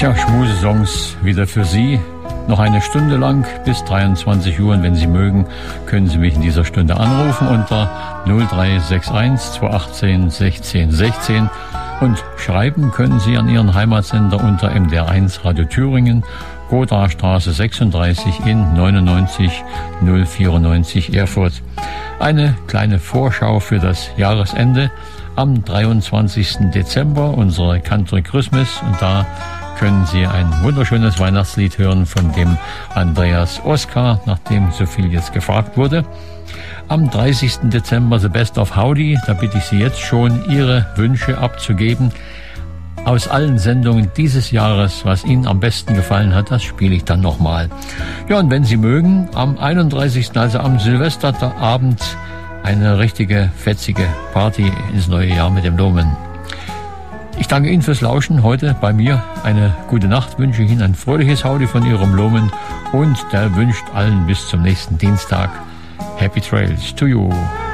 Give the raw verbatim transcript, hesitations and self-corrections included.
Tja, Schmusesongs wieder für Sie. Noch eine Stunde lang bis dreiundzwanzig Uhr. Und wenn Sie mögen, können Sie mich in dieser Stunde anrufen unter null drei sechs eins zwei eins acht sechzehn sechzehn. Und schreiben können Sie an Ihren Heimatsender unter M D R eins Radio Thüringen, Gothastraße sechsunddreißig in neunundneunzig null vierundneunzig Erfurt. Eine kleine Vorschau für das Jahresende am dreiundzwanzigsten Dezember, unsere Country Christmas. Und da können Sie ein wunderschönes Weihnachtslied hören von dem Andreas Oskar, nachdem so viel jetzt gefragt wurde. Am dreißigsten Dezember The Best of Howdy, da bitte ich Sie jetzt schon, Ihre Wünsche abzugeben. Aus allen Sendungen dieses Jahres, was Ihnen am besten gefallen hat, das spiele ich dann nochmal. Ja, und wenn Sie mögen, am einunddreißigsten, also am Silvesterabend, eine richtige fetzige Party ins neue Jahr mit dem Lomen. Ich danke Ihnen fürs Lauschen heute bei mir. Eine gute Nacht, wünsche ich Ihnen ein fröhliches Howdy von Ihrem Lomen und der wünscht allen bis zum nächsten Dienstag Happy Trails to you.